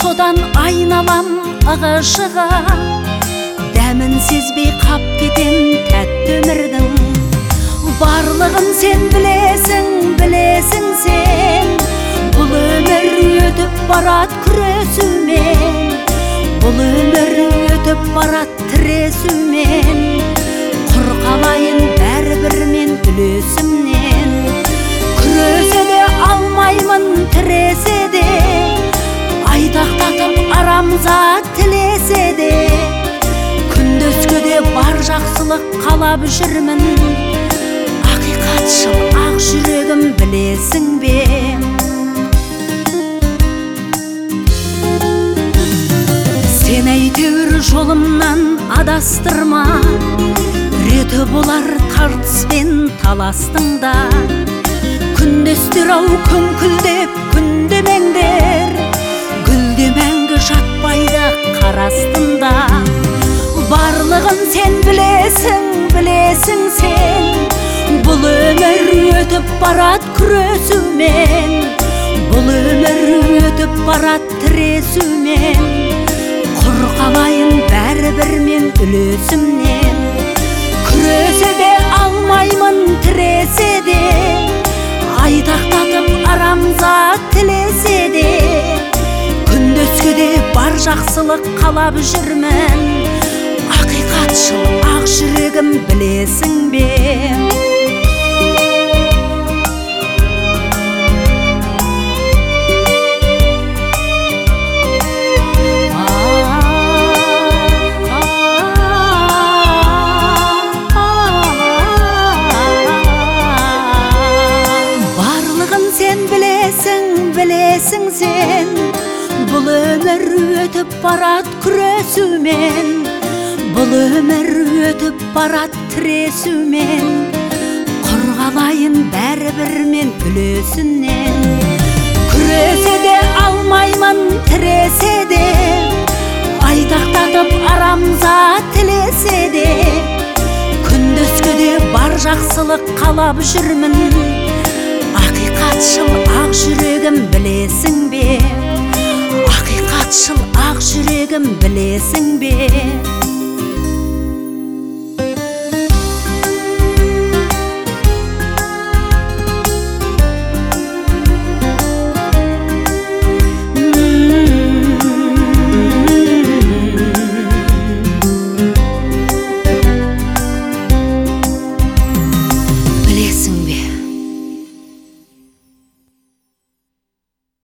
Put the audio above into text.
содан айналам ығы-жығы, дәмін сезбей қап кетем тәтті өмірдің. Барлығын сен білесің, білесің сен. Бұл өмір өтіп барат күресумен, бұл өмір өтіп барат тіресумен. Құр қалайын бәрібір мен үлесімнен. Күресе де алмаймын, тіресе де, айтақтатып арамза тілесе де. Күндеске де бар жақсылық қалап жүрмін. Ақиқатшыл ақ жүрегім, білесің бе? Сен әйтеуір жолымнан адастырма, реті болар тартыспен таластың да. Күндестер-ау күңкілдеп күндемеңдер, гүлдемәңгі жатпайды қар астында. Барлығын сен білесің, білесің сен. Бұл өмір өтіп барат күресумен, бұл өмір өтіп барат тіресумен. Құр қалайын бәрібір мен үлесімнен. Күресе де алмаймын, тіресе де, айтақтатып арамза тілесе де. Күндеске де бар жақсылық қалап жүрмін. Ақиқатшыл ақ жүрегім, білесің бе? Білесің сен, бұл өмір өтіп барат күресумен, бұл өмір өтіп барат тіресумен. Құр қалайын бәрібір мен үлесінен. Күресе де алмаймын, тіресе де, айтақтатып арамза тілесе де. Күндеске де бар жақсылық қалап жүрмін. Ақиқатшыл ақ жүрегім, білесің бе? Ақиқатшыл ақ жүрегім, білесің бе?